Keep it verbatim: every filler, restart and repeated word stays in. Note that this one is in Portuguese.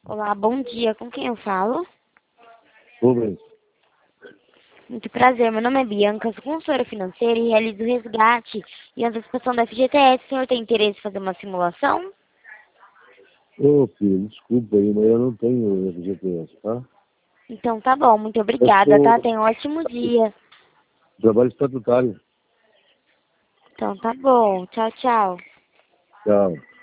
Olá, bom dia. Com quem eu falo? Rubens, Muito prazer. Meu nome é Bianca, sou consultora financeira e realizo resgate e antecipação da F G T S. O senhor tem interesse em fazer uma simulação? ô filho, desculpa aí, mas eu não tenho F G T S, tá? Então tá bom. Muito Eu obrigada, tá? sou Tenha um ótimo dia. trabalho estatutário. Então tá bom. Tchau, tchau. Tchau.